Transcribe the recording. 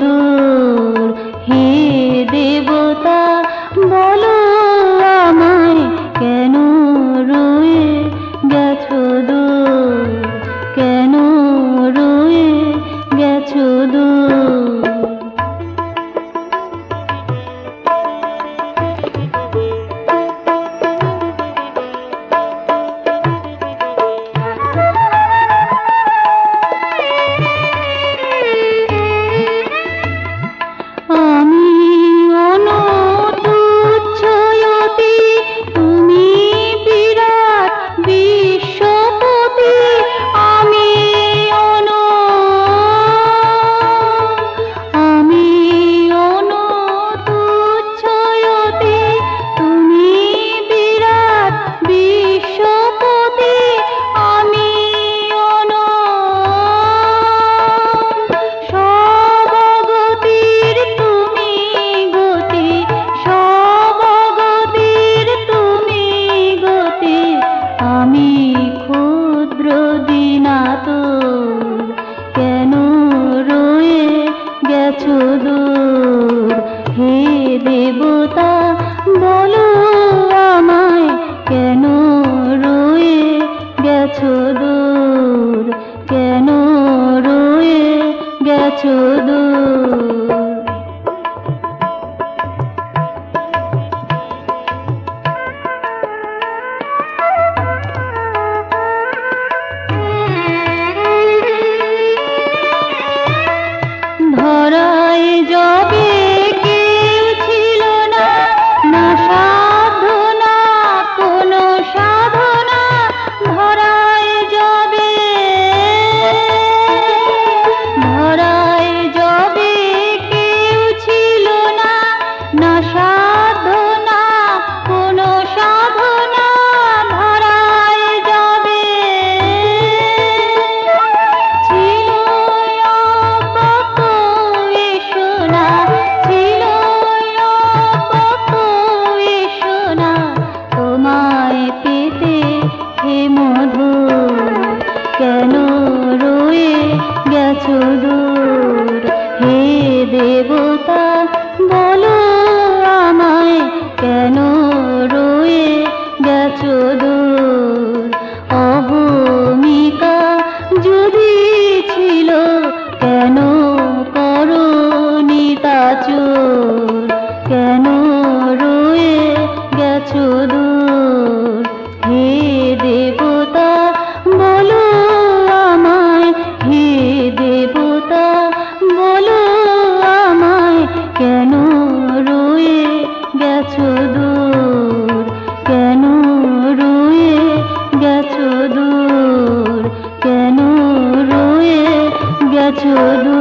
দূর। হে দেবতা বলো আমায় কেন রয়ে গেছো দূর, কেন রয়ে গেছো দূর। দূর। হে দেবতা বলো আমায় কেন রয়ে গেছো দূর, কেন রয়ে গেছো দূর। ধরায় যবে কেউ ছিল না, না সাধনা কোনো সাধনা। ধরায় যবে, ধরায় যবে কেউ ছিল না, না সাধনা কোনো সাধনা। ধরায় যবে ছিল কত এসোনা, ছিল কত এসোনা তোমায় পেতে হে মধুর, কেন রয়ে গেছো দূর। হে দেবতা বলো আমায় কেন রয়ে গেছো দূর। অহমিকা যদি ছিল কেন করনি তা চোর, কেন রয়ে গেছো দূর। হে দেবতা বলো আমায়, হে দেবতা বলো আমায় কেন রয়ে গেছো দূর, কেন রয়ে গেছো দূর, কেন রয়ে গেছো দূর।